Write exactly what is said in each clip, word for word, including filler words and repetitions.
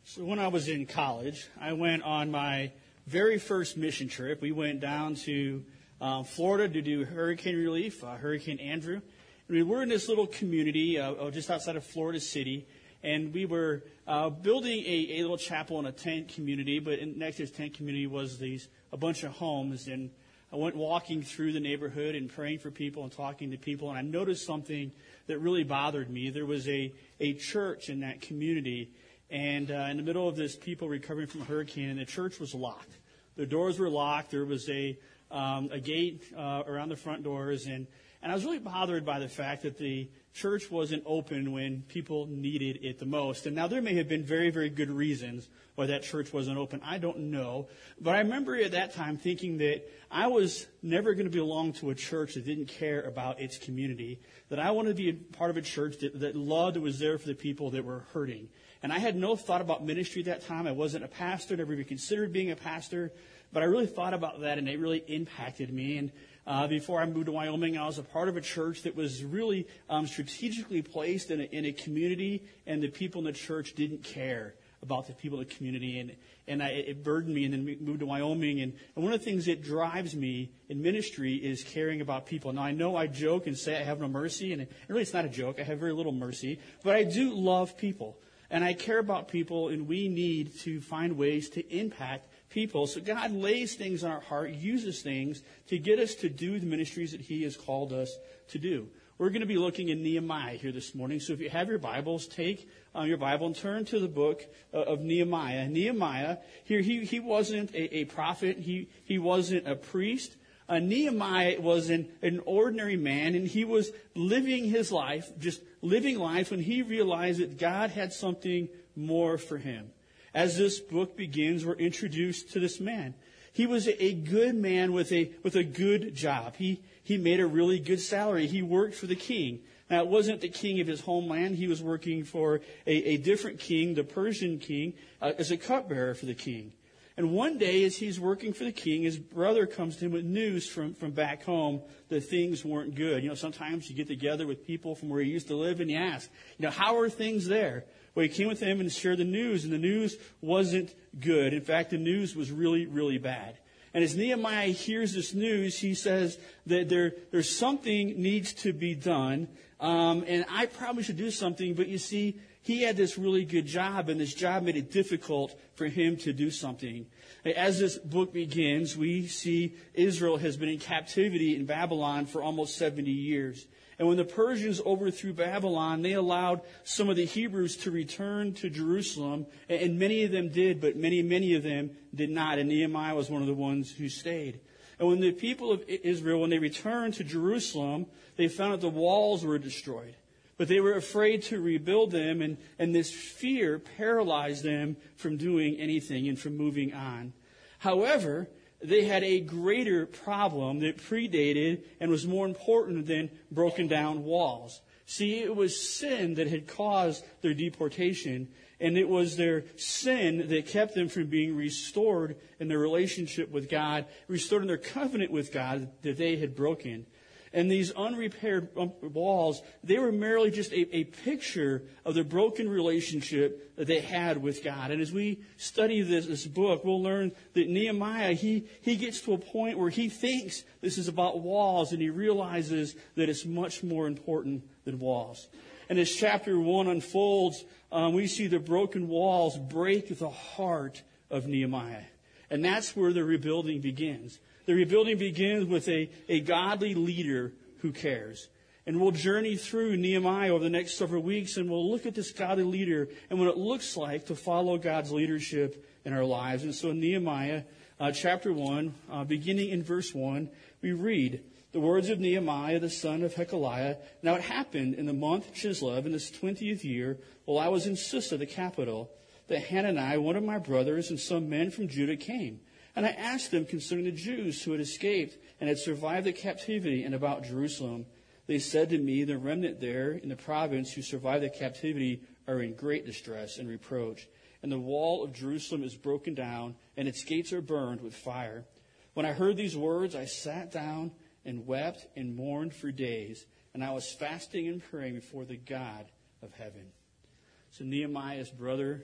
So when I was in college, I went on my very first mission trip. We went down to um, Florida to do hurricane relief, uh, Hurricane Andrew. And we were in this little community uh, just outside of Florida City, and we were uh, building a, a little chapel in a tent community. But in, next to this tent community was these a bunch of homes, and I went walking through the neighborhood and praying for people and talking to people, and I noticed something that really bothered me. There was a a church in that community. And uh, in the middle of this, people recovering from a hurricane, the church was locked. The doors were locked. There was a um, a gate uh, around the front doors, and and I was really bothered by the fact that the church wasn't open when people needed it the most. And now there may have been very, very good reasons why that church wasn't open. I don't know, but I remember at that time thinking that I was never going to belong to a church that didn't care about its community. That I wanted to be a part of a church that, that loved and was there for the people that were hurting. And I had no thought about ministry at that time. I wasn't a pastor, never even considered being a pastor. But I really thought about that, and it really impacted me. And uh, before I moved to Wyoming, I was a part of a church that was really um, strategically placed in a, in a community, and the people in the church didn't care about the people in the community. And, and I, it burdened me, and then we moved to Wyoming. And, and one of the things that drives me in ministry is caring about people. Now, I know I joke and say I have no mercy, and it, really it's not a joke. I have very little mercy. But I do love people. And I care about people, and we need to find ways to impact people. So God lays things on our heart, uses things to get us to do the ministries that He has called us to do. We're going to be looking in Nehemiah here this morning. So if you have your Bibles, take uh, your Bible and turn to the book uh, of Nehemiah. Nehemiah, here he, he wasn't a, a prophet. He, he wasn't a priest. Uh, Nehemiah was an, an ordinary man, and he was living his life, just living life, when he realized that God had something more for him. As this book begins, we're introduced to this man. He was a, a good man with a with a good job. He he made a really good salary. He worked for the king. Now, it wasn't the king of his homeland. He was working for a, a different king, the Persian king, uh, as a cupbearer for the king. And one day, as he's working for the king, his brother comes to him with news from, from back home that things weren't good. You know, sometimes you get together with people from where you used to live and you ask, you know, how are things there? Well, he came with him and shared the news, and the news wasn't good. In fact, the news was really, really bad. And as Nehemiah hears this news, he says that there, there's something needs to be done, um, and I probably should do something, but you see, he had this really good job, and this job made it difficult for him to do something. As this book begins, we see Israel has been in captivity in Babylon for almost seventy years. And when the Persians overthrew Babylon, they allowed some of the Hebrews to return to Jerusalem, and many of them did, but many, many of them did not, and Nehemiah was one of the ones who stayed. And when the people of Israel, when they returned to Jerusalem, they found that the walls were destroyed. But they were afraid to rebuild them, and, and this fear paralyzed them from doing anything and from moving on. However, they had a greater problem that predated and was more important than broken down walls. See, it was sin that had caused their deportation, and it was their sin that kept them from being restored in their relationship with God, restored in their covenant with God that they had broken. And these unrepaired walls, they were merely just a, a picture of the broken relationship that they had with God. And as we study this, this book, we'll learn that Nehemiah, he, he gets to a point where he thinks this is about walls, and he realizes that it's much more important than walls. And as chapter one unfolds, um, we see the broken walls break the heart of Nehemiah. And that's where the rebuilding begins. The rebuilding begins with a, a godly leader who cares. And we'll journey through Nehemiah over the next several weeks, and we'll look at this godly leader and what it looks like to follow God's leadership in our lives. And so in Nehemiah uh, chapter one, uh, beginning in verse one, we read the words of Nehemiah, the son of Hekeliah. Now it happened in the month Chislev, in this twentieth year, while I was in Susa, the capital, that Hanani, one of my brothers, and some men from Judah came. And I asked them concerning the Jews who had escaped and had survived the captivity and about Jerusalem. They said to me, the remnant there in the province who survived the captivity are in great distress and reproach. And the wall of Jerusalem is broken down, and its gates are burned with fire. When I heard these words, I sat down and wept and mourned for days. And I was fasting and praying before the God of heaven. So Nehemiah's brother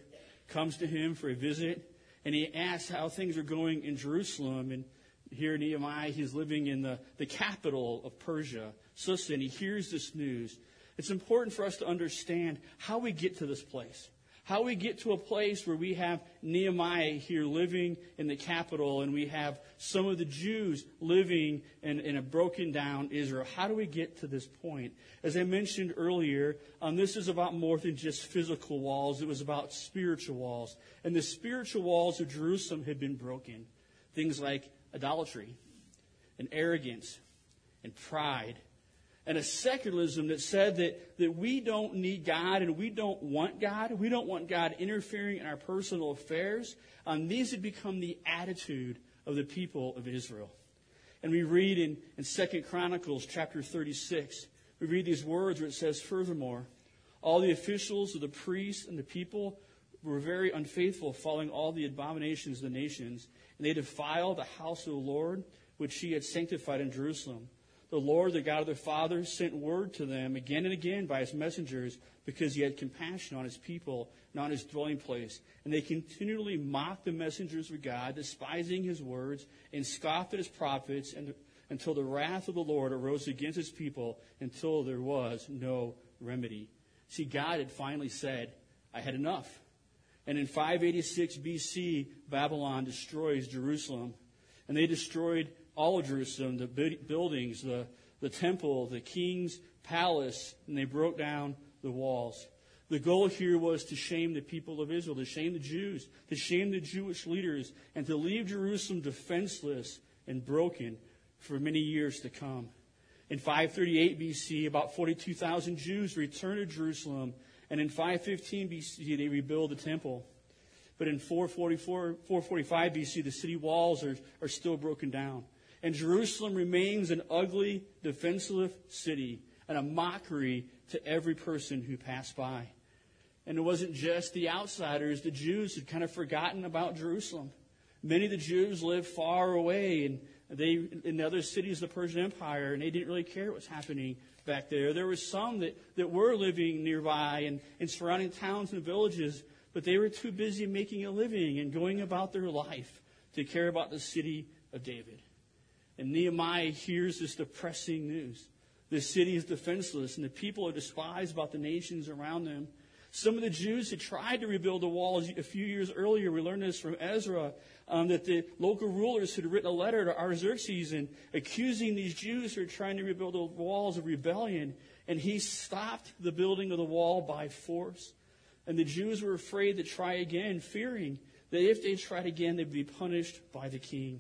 comes to him for a visit, and he asks how things are going in Jerusalem. And here Nehemiah, he's living in the, the capital of Persia, Susa, and he hears this news. It's important for us to understand how we get to this place. How we get to a place where we have Nehemiah here living in the capital and we have some of the Jews living in, in a broken down Israel. How do we get to this point? As I mentioned earlier, um, this is about more than just physical walls. It was about spiritual walls. And the spiritual walls of Jerusalem had been broken. Things like idolatry and arrogance and pride. And a secularism that said that, that we don't need God and we don't want God. We don't want God interfering in our personal affairs. Um, these had become the attitude of the people of Israel. And we read in, in Second Chronicles chapter thirty-six, we read these words where it says, furthermore, all the officials of the priests and the people were very unfaithful, following all the abominations of the nations. And they defiled the house of the Lord, which he had sanctified in Jerusalem. The Lord, the God of their fathers, sent word to them again and again by his messengers because he had compassion on his people and on his dwelling place. And they continually mocked the messengers of God, despising his words, and scoffed at his prophets and, until the wrath of the Lord arose against his people until there was no remedy. See, God had finally said, I had enough. And in five eighty-six B C, Babylon destroys Jerusalem. And they destroyed all of Jerusalem, the buildings, the, the temple, the king's palace, and they broke down the walls. The goal here was to shame the people of Israel, to shame the Jews, to shame the Jewish leaders, and to leave Jerusalem defenseless and broken for many years to come. In five thirty-eight B C, about forty-two thousand Jews returned to Jerusalem, and in five fifteen B C, they rebuild the temple. But in four forty-four, four forty-five B C, the city walls are, are still broken down. And Jerusalem remains an ugly, defenseless city and a mockery to every person who passed by. And it wasn't just the outsiders. The Jews had kind of forgotten about Jerusalem. Many of the Jews lived far away and they in other cities of the Persian Empire, and they didn't really care what was happening back there. There were some that, that were living nearby and in surrounding towns and villages, but they were too busy making a living and going about their life to care about the city of David. And Nehemiah hears this depressing news. The city is defenseless, and the people are despised about the nations around them. Some of the Jews had tried to rebuild the walls a few years earlier. We learned this from Ezra, um, that the local rulers had written a letter to Artaxerxes and accusing these Jews who were trying to rebuild the walls of rebellion. And he stopped the building of the wall by force. And the Jews were afraid to try again, fearing that if they tried again, they'd be punished by the king.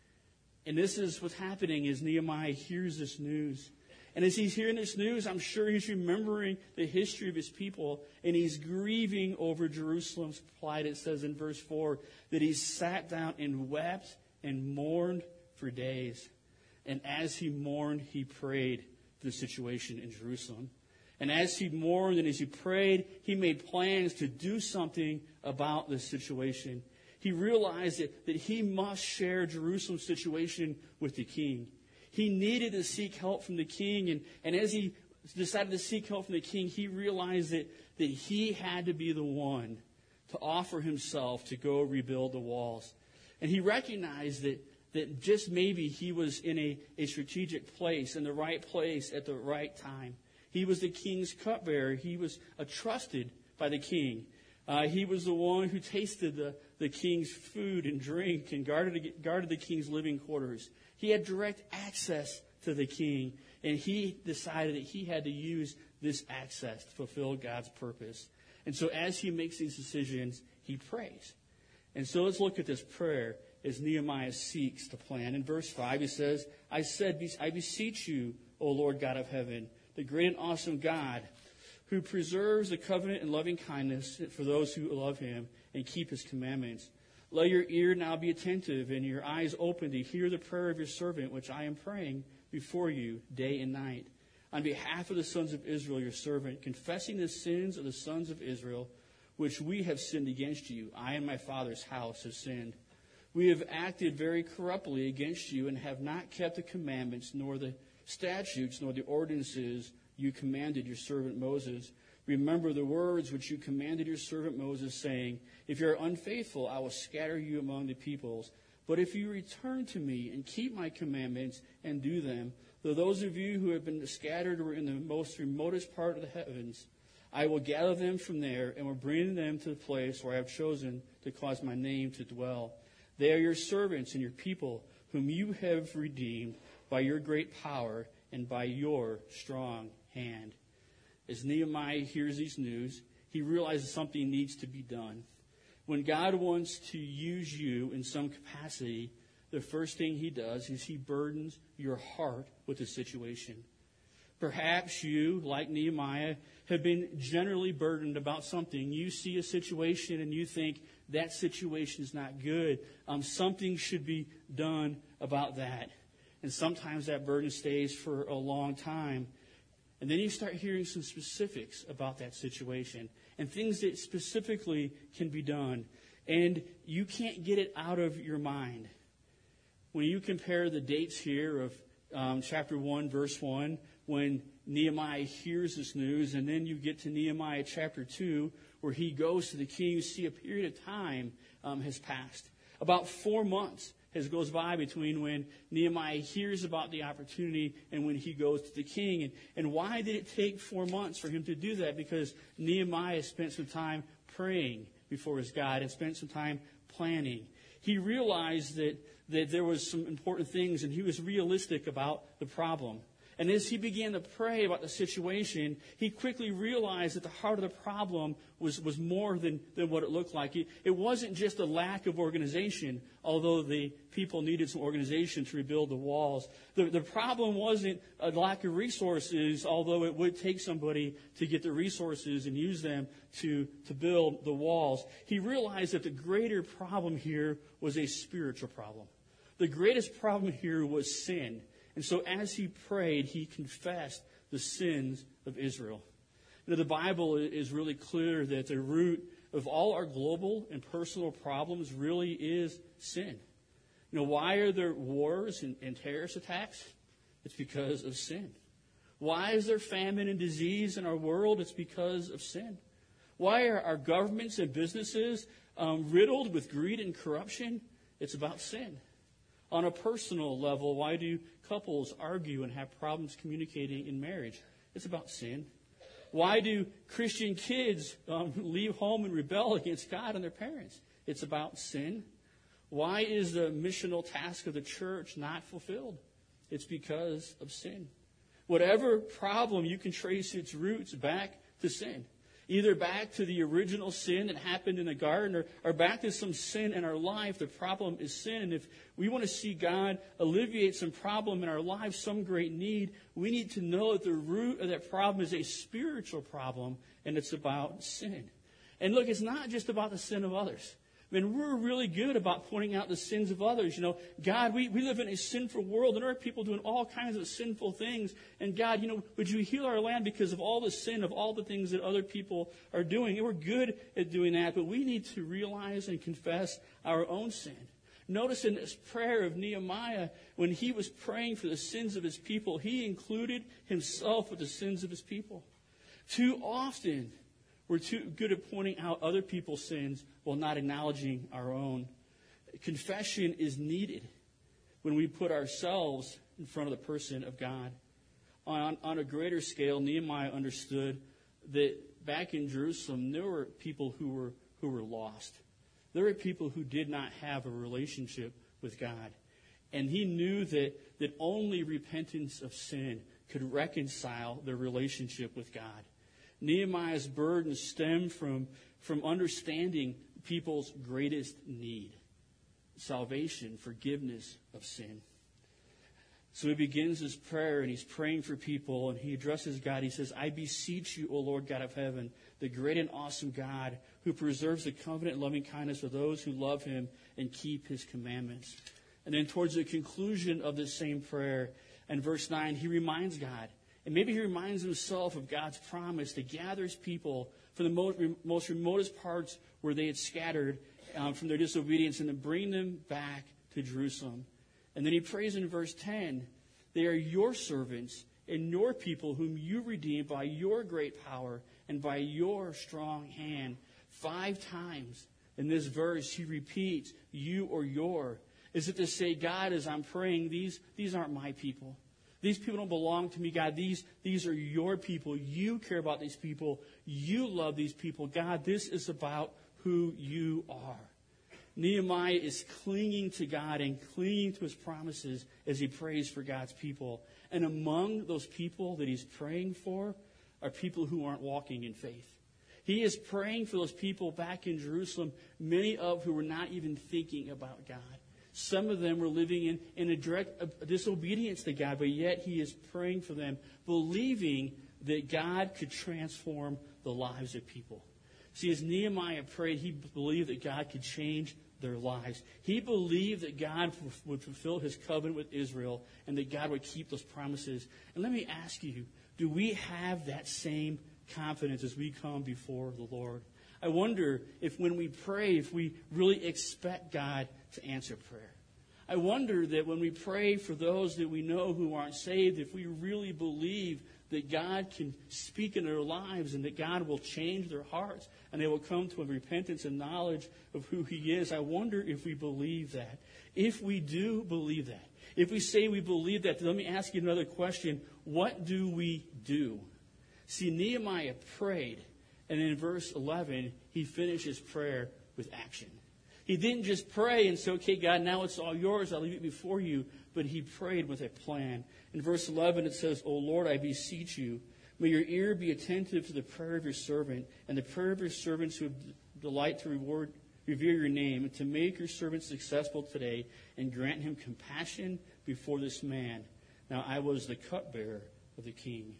And this is what's happening as Nehemiah hears this news. And as he's hearing this news, I'm sure he's remembering the history of his people, and he's grieving over Jerusalem's plight. It says in verse four that he sat down and wept and mourned for days. And as he mourned, he prayed for the situation in Jerusalem. And as he mourned and as he prayed, he made plans to do something about this situation. He realized that, that he must share Jerusalem's situation with the king. He needed to seek help from the king. And, and as he decided to seek help from the king, he realized that, that he had to be the one to offer himself to go rebuild the walls. And he recognized that, that just maybe he was in a, a strategic place, in the right place at the right time. He was the king's cupbearer. He was uh, trusted by the king. Uh, he was the one who tasted the, the king's food and drink and guarded, guarded the king's living quarters. He had direct access to the king, and he decided that he had to use this access to fulfill God's purpose. And so as he makes these decisions, he prays. And so let's look at this prayer as Nehemiah seeks to plan. In verse five, he says, I said, I beseech you, O Lord God of heaven, the great and awesome God, who preserves the covenant and loving kindness for those who love him and keep his commandments. Let your ear now be attentive and your eyes open to hear the prayer of your servant, which I am praying before you day and night, on behalf of the sons of Israel, your servant, confessing the sins of the sons of Israel, which we have sinned against you. I and my father's house have sinned. We have acted very corruptly against you and have not kept the commandments, nor the statutes, nor the ordinances you commanded your servant Moses. Remember the words which you commanded your servant Moses, saying, if you are unfaithful, I will scatter you among the peoples. But if you return to me and keep my commandments and do them, though those of you who have been scattered were in the most remotest part of the heavens, I will gather them from there and will bring them to the place where I have chosen to cause my name to dwell. They are your servants and your people, whom you have redeemed by your great power and by your strong hand. As Nehemiah hears these news, he realizes something needs to be done. When God wants to use you in some capacity, the first thing he does is he burdens your heart with the situation. Perhaps you, like Nehemiah, have been generally burdened about something. You see a situation and you think that situation is not good. Um, something should be done about that. And sometimes that burden stays for a long time. And then you start hearing some specifics about that situation and things that specifically can be done. And you can't get it out of your mind. When you compare the dates here of um, chapter one, verse one, when Nehemiah hears this news, and then you get to Nehemiah chapter two, where he goes to the king, you see a period of time um, has passed. About four months has goes by between when Nehemiah hears about the opportunity and when he goes to the king. And, and why did it take four months for him to do that? Because Nehemiah spent some time praying before his God and spent some time planning. He realized that, that there was some important things, and he was realistic about the problem. And as he began to pray about the situation, he quickly realized that the heart of the problem was, was more than, than what it looked like. It, it wasn't just a lack of organization, although the people needed some organization to rebuild the walls. The, the problem wasn't a lack of resources, although it would take somebody to get the resources and use them to, to build the walls. He realized that the greater problem here was a spiritual problem. The greatest problem here was sin. And so as he prayed, he confessed the sins of Israel. You know, the Bible is really clear that the root of all our global and personal problems really is sin. You know, why are there wars and, and terrorist attacks? It's because of sin. Why is there famine and disease in our world? It's because of sin. Why are our governments and businesses um, riddled with greed and corruption? It's about sin. On a personal level, why do couples argue and have problems communicating in marriage? It's about sin. Why do Christian kids um, leave home and rebel against God and their parents? It's about sin. Why is the missional task of the church not fulfilled? It's because of sin. Whatever problem, you can trace its roots back to sin. Either back to the original sin that happened in the garden or, or back to some sin in our life. The problem is sin. And if we want to see God alleviate some problem in our life, some great need, we need to know that the root of that problem is a spiritual problem, and it's about sin. And look, it's not just about the sin of others. I mean, we're really good about pointing out the sins of others. You know, God, we, we live in a sinful world, and there are people doing all kinds of sinful things. And God, you know, would you heal our land because of all the sin of all the things that other people are doing? And we're good at doing that, but we need to realize and confess our own sin. Notice in this prayer of Nehemiah, when he was praying for the sins of his people, he included himself with the sins of his people. Too often, we're too good at pointing out other people's sins while not acknowledging our own. Confession is needed when we put ourselves in front of the person of God. On, on a greater scale, Nehemiah understood that back in Jerusalem, there were people who were who were lost. There were people who did not have a relationship with God. And he knew that, that only repentance of sin could reconcile their relationship with God. Nehemiah's burden stemmed from, from understanding people's greatest need: salvation, forgiveness of sin. So he begins his prayer, and he's praying for people, and he addresses God. He says, I beseech you, O Lord God of heaven, the great and awesome God, who preserves the covenant and loving kindness of those who love him and keep his commandments. And then towards the conclusion of this same prayer, in verse nine, he reminds God, and maybe he reminds himself of God's promise to gather his people from the most, most remotest parts where they had scattered um, from their disobedience, and to bring them back to Jerusalem. And then he prays in verse ten, they are your servants and your people whom you redeemed by your great power and by your strong hand. Five times in this verse, he repeats you or your. Is it to say, God, as I'm praying, these, these aren't my people. These people don't belong to me, God. These, these are your people. You care about these people. You love these people. God, this is about who you are. Nehemiah is clinging to God and clinging to his promises as he prays for God's people. And among those people that he's praying for are people who aren't walking in faith. He is praying for those people back in Jerusalem, many of who were not even thinking about God. Some of them were living in, in a direct uh, disobedience to God, but yet he is praying for them, believing that God could transform the lives of people. See, as Nehemiah prayed, he believed that God could change their lives. He believed that God would fulfill his covenant with Israel and that God would keep those promises. And let me ask you, do we have that same confidence as we come before the Lord? I wonder if when we pray, if we really expect God to answer prayer. I wonder that when we pray for those that we know who aren't saved, if we really believe that God can speak in their lives and that God will change their hearts and they will come to a repentance and knowledge of who he is. I wonder if we believe that. If we do believe that, if we say we believe that, let me ask you another question. What do we do? See, Nehemiah prayed, and in verse eleven, he finishes prayer with action. He didn't just pray and say, okay, God, now it's all yours. I'll leave it before you. But he prayed with a plan. In verse eleven, it says, O Lord, I beseech you, may your ear be attentive to the prayer of your servant and the prayer of your servants who delight to reward, revere your name, and to make your servant successful today, and grant him compassion before this man. Now I was the cupbearer of the king.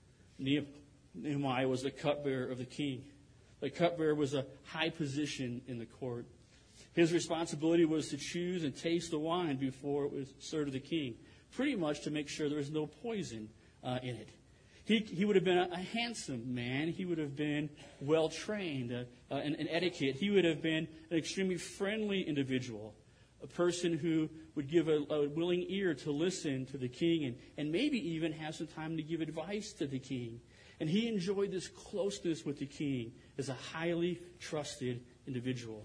Nehemiah was the cupbearer of the king. The cupbearer was a high position in the court. His responsibility was to choose and taste the wine before it was served to the king, pretty much to make sure there was no poison uh, in it. He, he would have been a, a handsome man. He would have been well-trained uh, uh, in, in etiquette. He would have been an extremely friendly individual, a person who would give a, a willing ear to listen to the king and, and maybe even have some time to give advice to the king. And he enjoyed this closeness with the king as a highly trusted individual.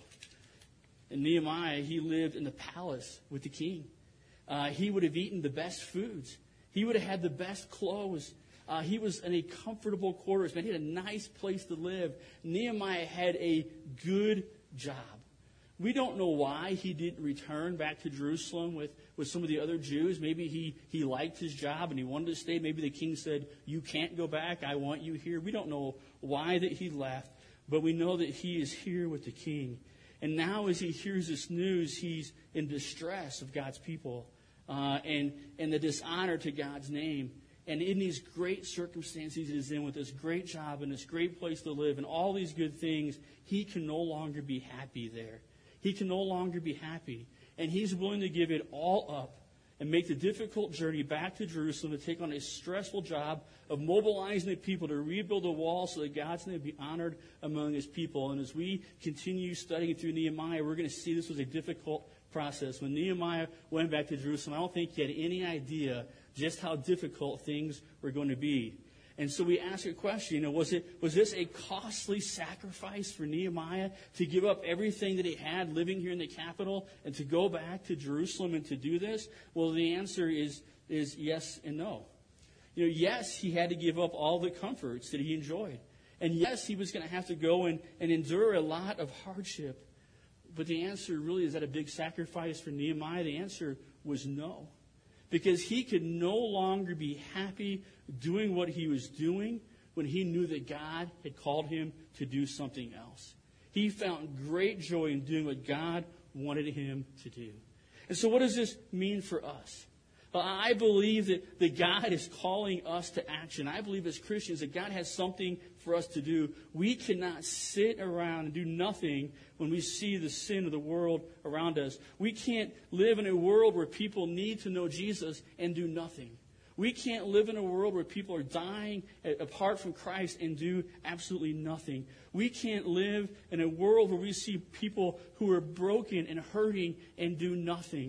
And Nehemiah, he lived in the palace with the king. Uh, he would have eaten the best foods. He would have had the best clothes. Uh, he was in a comfortable quarters. Man, he had a nice place to live. Nehemiah had a good job. We don't know why he didn't return back to Jerusalem with, with some of the other Jews. Maybe he, he liked his job and he wanted to stay. Maybe the king said, you can't go back. I want you here. We don't know why that he left, but we know that he is here with the king. And now as he hears this news, he's in distress of God's people uh, and, and the dishonor to God's name. And in these great circumstances he's in with this great job and this great place to live and all these good things, he can no longer be happy there. He can no longer be happy. And he's willing to give it all up and make the difficult journey back to Jerusalem to take on a stressful job of mobilizing the people to rebuild the wall so that God's name be honored among his people. And as we continue studying through Nehemiah, we're going to see this was a difficult process. When Nehemiah went back to Jerusalem, I don't think he had any idea just how difficult things were going to be. And so we ask a question, you know, was it was this a costly sacrifice for Nehemiah to give up everything that he had living here in the capital and to go back to Jerusalem and to do this? Well, the answer is is yes and no. You know, yes, he had to give up all the comforts that he enjoyed. And yes, he was going to have to go and, and endure a lot of hardship. But the answer really, is that a big sacrifice for Nehemiah? The answer was no. Because he could no longer be happy doing what he was doing when he knew that God had called him to do something else. He found great joy in doing what God wanted him to do. And so what does this mean for us? Well, I believe that, that God is calling us to action. I believe as Christians that God has something for us to do. We cannot sit around and do nothing when we see the sin of the world around us. We can't live in a world where people need to know Jesus and do nothing. We can't live in a world where people are dying apart from Christ and do absolutely nothing. We can't live in a world where we see people who are broken and hurting and do nothing.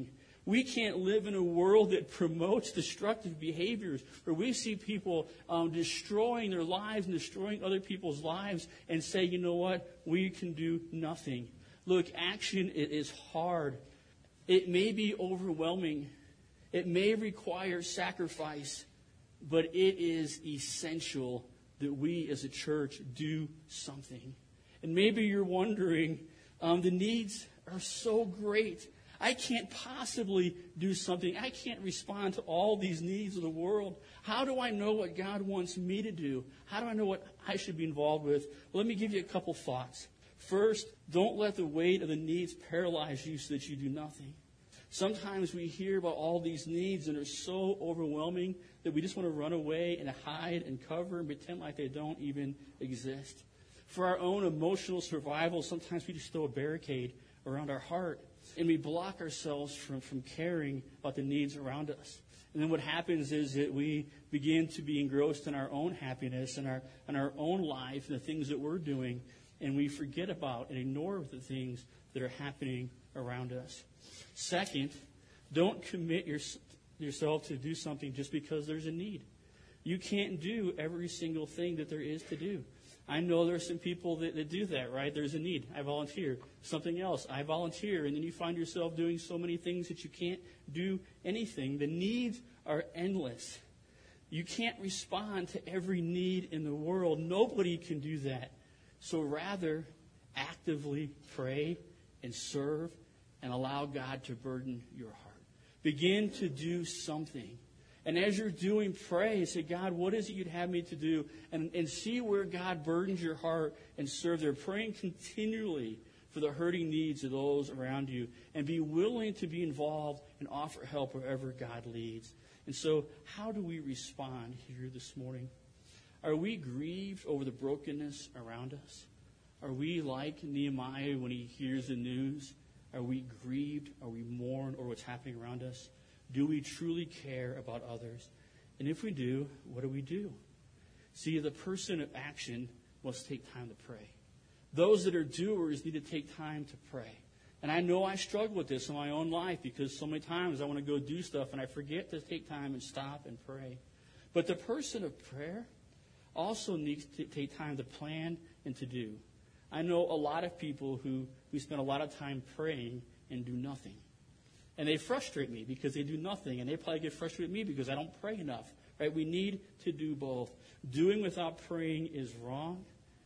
We can't live in a world that promotes destructive behaviors, where we see people um, destroying their lives and destroying other people's lives and say, you know what, we can do nothing. Look, action it is hard. It may be overwhelming. It may require sacrifice, but it is essential that we as a church do something. And maybe you're wondering, um, the needs are so great. I can't possibly do something. I can't respond to all these needs of the world. How do I know what God wants me to do? How do I know what I should be involved with? Well, let me give you a couple thoughts. First, don't let the weight of the needs paralyze you so that you do nothing. Sometimes we hear about all these needs and they're so overwhelming that we just want to run away and hide and cover and pretend like they don't even exist. For our own emotional survival, sometimes we just throw a barricade around our heart and we block ourselves from, from caring about the needs around us. And then what happens is that we begin to be engrossed in our own happiness and our, and our own life and the things that we're doing, and we forget about and ignore the things that are happening around us. Second, don't commit your, yourself to do something just because there's a need. You can't do every single thing that there is to do. I know there's some people that, that do that, right? There's a need. I volunteer. Something else. I volunteer. And then you find yourself doing so many things that you can't do anything. The needs are endless. You can't respond to every need in the world. Nobody can do that. So rather, actively pray and serve and allow God to burden your heart. Begin to do something. And as you're doing, pray and say, God, what is it you'd have me to do? And, and see where God burdens your heart and serve there. Praying continually for the hurting needs of those around you. And be willing to be involved and offer help wherever God leads. And so how do we respond here this morning? Are we grieved over the brokenness around us? Are we like Nehemiah when he hears the news? Are we grieved? Are we mourned over what's happening around us? Do we truly care about others? And if we do, what do we do? See, the person of action must take time to pray. Those that are doers need to take time to pray. And I know I struggle with this in my own life because so many times I want to go do stuff and I forget to take time and stop and pray. But the person of prayer also needs to take time to plan and to do. I know a lot of people who, who spend a lot of time praying and do nothing. And they frustrate me because they do nothing. And they probably get frustrated with me because I don't pray enough. Right? We need to do both. Doing without praying is wrong.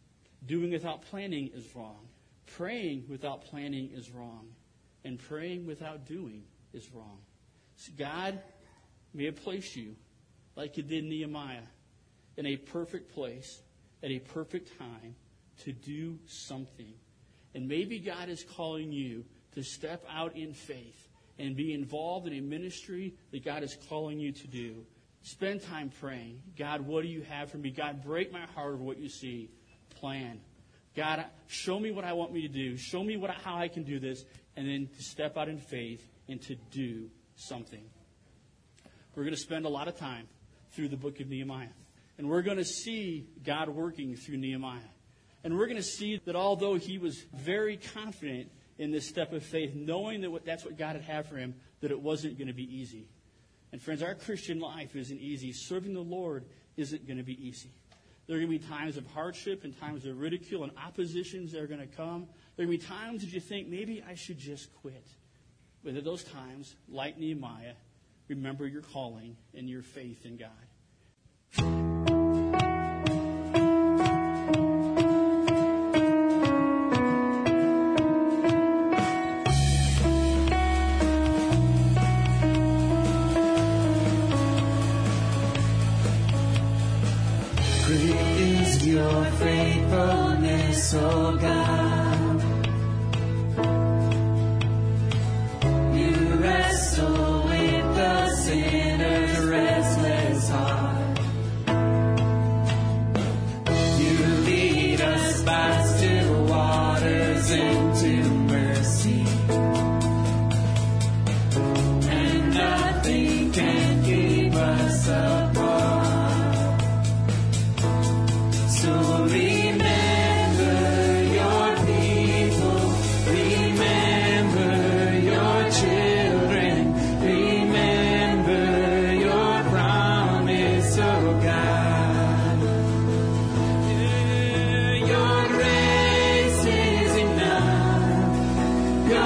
Doing without planning is wrong. Praying without planning is wrong. And praying without doing is wrong. So God may have placed you, like He did Nehemiah, in a perfect place at a perfect time to do something. And maybe God is calling you to step out in faith and be involved in a ministry that God is calling you to do. Spend time praying. God, what do you have for me? God, break my heart over what you see. Plan. God, show me what I want me to do. Show me what how I can do this. And then to step out in faith and to do something. We're going to spend a lot of time through the book of Nehemiah. And we're going to see God working through Nehemiah. And we're going to see that although he was very confident in this step of faith, knowing that that's what God had had for him, that it wasn't going to be easy. And friends, our Christian life isn't easy. Serving the Lord isn't going to be easy. There are going to be times of hardship and times of ridicule and oppositions that are going to come. There are going to be times that you think, maybe I should just quit. But at those times, like Nehemiah, remember your calling and your faith in God. Your faithfulness, oh God. You wrestle with the sinner's restless heart.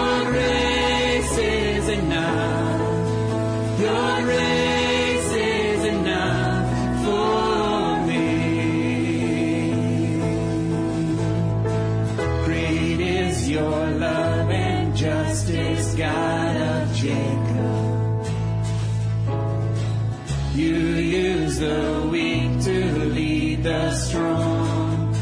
Your grace is enough. Your grace is enough for me. Great is your love and justice, God of Jacob. You use the weak to lead the strong.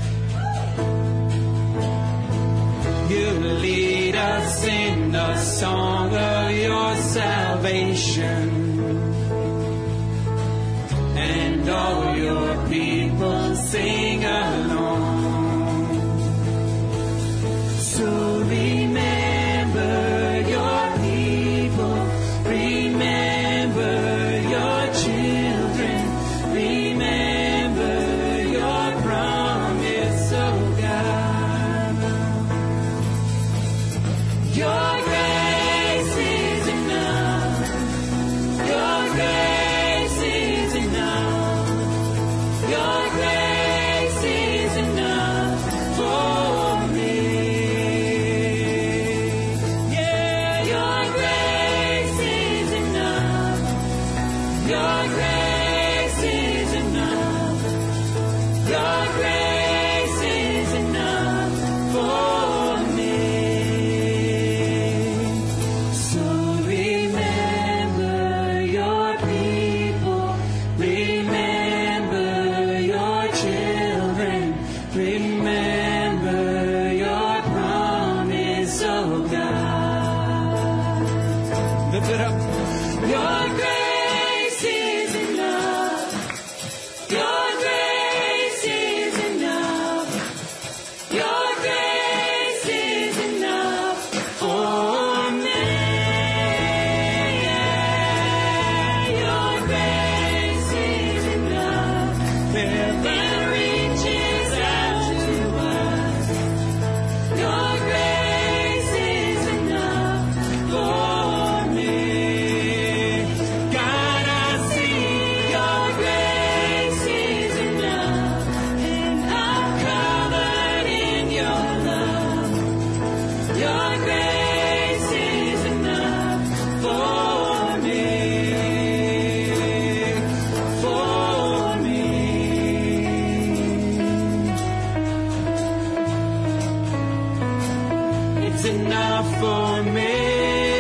You lead us in the song of your salvation, and all your people sing along. So remember your people, remember your children, remember your promise, oh God. Your grace is enough. Your grace is enough. Your grace is enough for me. Yeah, your grace is enough. Your grace is enough. Your grace is enough for me. So remember your people, remember your children, remember your promise, oh God. Lift it up. Your grace is enough. Your grace is enough. Your grace is enough for me. Your grace is enough. That reaches out to us. Your grace is enough for me. God, I see your grace is enough, and I'm covered in your love. Your grace is enough for me, for me. It's enough for me.